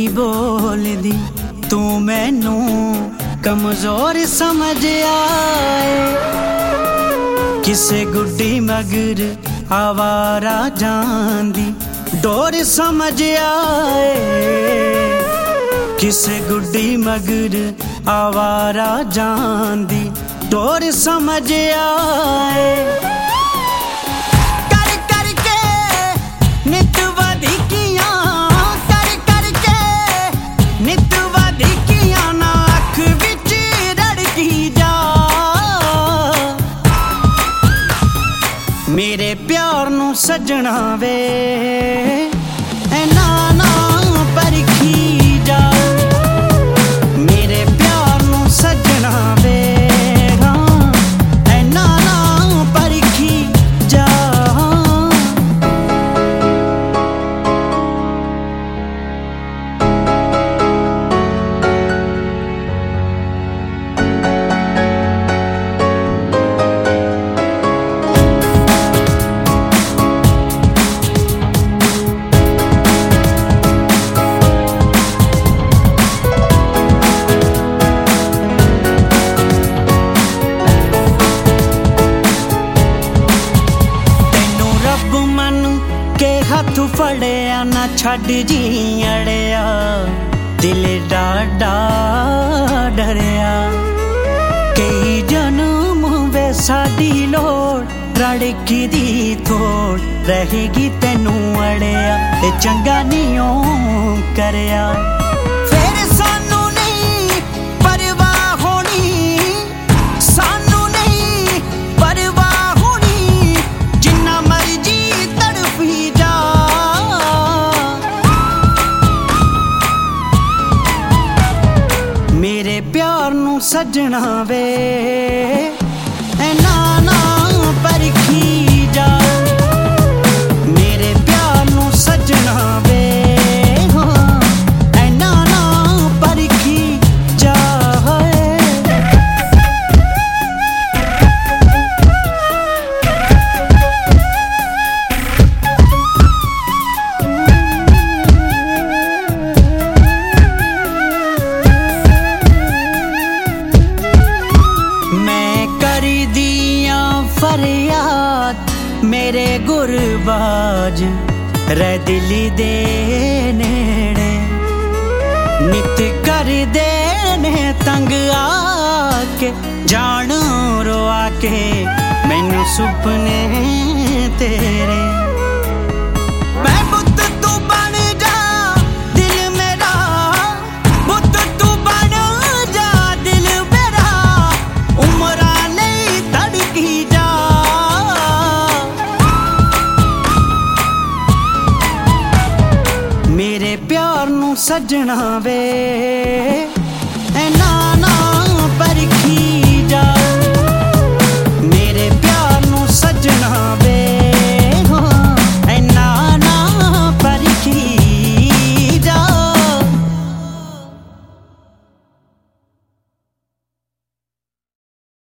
नहीं बोलदी, तू मैनू कमजोर समझ आए। किसे गुड्डी मगर आवारा जांदी डोर समझ आए। किसे गुड्डी मगर आवारा जांदी डोर समझ आए। कर करके नित वधिकियां, कर करके नित वधिकियां ना अख विच रड़की जा। मेरे प्यार नू सजना वे ऐना ना परखी जा। मेरे प्यार नू सजना वे ऐना ना परखी जा। हथ फड़िया ना छड़ जी अड़िया, दिल डाडा डरिया। कई जन्म वे साडी लोड़ रड़की दी थोड़ रहेगी तेनू अड़िया। ते चंगा नहीं ओ करया फिर सानू नहीं परवाह होनी, सानू नहीं परवाह होनी। जिन्ना मर्जी तड़फी जा। मेरे प्यार नू सजना वे ऐना ना परखी जा। मेरे प्यार नू सजना वे ऐना ना परखी जा। फरियाद मेरे गुरबाज रै दिली दे नेड़े, नित कर देने तंग आके जान रोआ के मैनू सुपने तेरे। मैं बुत तू बन जा दिल मेरा, बुत तू बन जा दिल मेरा। उमरा नहीं तड़की जा। मेरे प्यार नू सजना वे